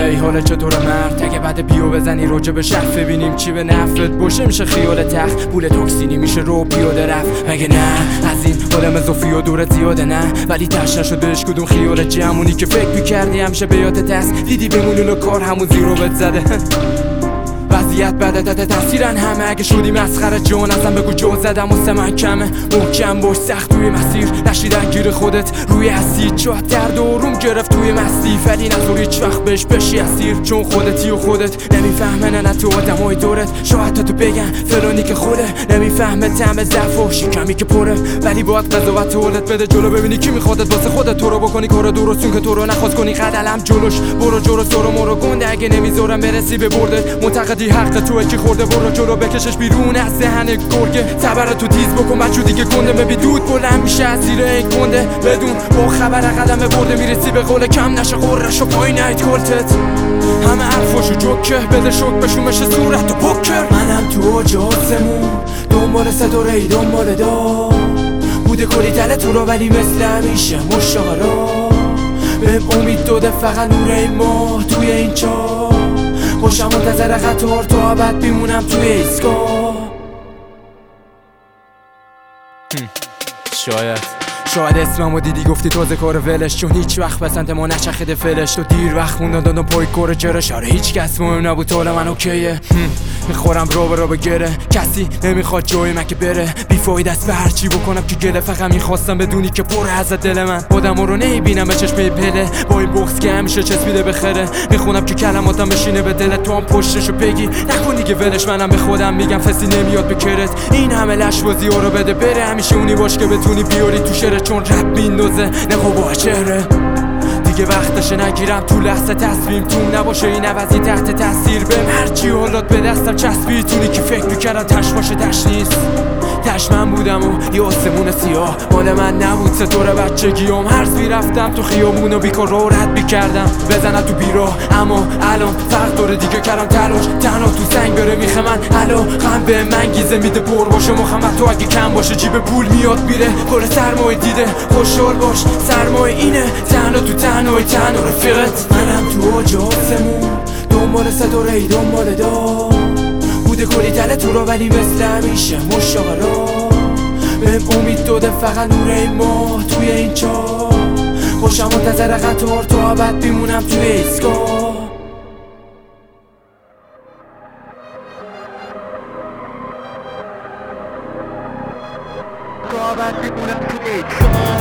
ای حالا چطور مرد؟ اگه بعد بیو بزنی راجع به شرف ببینیم چی به نفعت باشه میشه خیال تخت پول تاکسینی میشه رو پیاده رفت مگه نه؟ از این حالم اضافی و دورت زیاده نه ولی تش نشد بهش کدوم خیال جمعونی که فکر میکردی همیشه به یادت دست دیدی بمونی و کار همون زیرو بهت زده وضعیت بده داده تاثیرن همه اگه شدی مسخره جون ازم بگو جو زدم واسه من کمه محکم باش سخت توی مسیر نشیدن گیر خودت روی اسید شاید درد و روم گرفت توی مستی ولی نذار هیچ وقت بهش بشی اسیر چون خودتی و خودت نمیفهمن نه تو آدمای دورت شاید تا تو بگن فلانی که خوده نمیفهمه طعم ضعف و شکمی که پره ولی باید قضاوت تولد بده جلو ببینی کی میخوادت واسه خودت تو رو بکنی کار درستون که تو رو نخواست کنی قدلم جلوش برو جلو سرو مرو گنده اگه نمیذارم برسی به برده معتقدی حق تو کی خورده برو جلو بکشش بیرون از ذهن گرگه تبر تو تیز بکن بچو دیگه گنده ببی دود بلند میشه از زیر این گنده بدون با خبر قدم برده میرسی به قول کم نشه قررش و پایین نید کلتت همه حرفاشو جوکه بده شک بشومش صورت و پکر منم تو اوج آسمون دنبال ستاره ای دنبال دا بوده کلی تله تو رو ولی مثل همیشه مشاقرا بهم امید داده فقط نور این ماه توی این چاه باشم منتظر قطار تا ابد بیمونم توی ایستگاه شاید اسممو دیدی گفتی تازه کار ولش چون هیچ وقت بسنت ما نچخیده فلش تو دیر وقت موندن دادم پای کار جرش آره هیچ کس مهم نبود تا حالا من اوکیه میخورم را به گره کسی نمیخواد جای من که بره بیفاید است به هرچی بکنم که گله فقط میخواستم بدونی که پر از دل من آدمو رو نمیبینم به چشم پله با این بغض که همیشه چسبیده به خره میخونم که کلماتم بشینه به دلت تو هم پشتشو بگی نکن دیگه ولش منم به خودم میگم فسی نمیاد به کرت این همه لشوازی ها رو بده بره همیشه اونی باش که بتونی بیاری تو شعر چون رپ میندازه نخو با چهره دیگه وقتشه نگیرم تو لحظه تصمیم تو نباشه این عوضی تحت تاثیر بهم هرچی حالات به دستم چسبید تونی که فکر میکردم تش باشه تش نیست تش من بودم و یه آسمون سیاه مال من نبود ستاره بچگیام هرز میرفتم تو خیابون و بیکار رو رد میکردم بزنم تو بیراه اما الان فرق داره دیگه کردم تلاش تنها تو سنگ بره میخه من حالا غم به من گیزه میده پر باشه محمد تو اگه کم باشه جیب پول میاد میره کل سرمایه دیده خوشحال باش سرمایه اینه تنها تو تنهای تنها رفیقت منم تو اوج آسمون دنبال ستاره ای دنبال دا بوده کلی تله تو رو ولی مثل همیشه مشاقرا بهم امید داده فقط نور این ماه توی این چاه خوشم منتظر قطار تا ابد بیمونم توی ایستگاه تا ابد بیمونم توی ایستگاه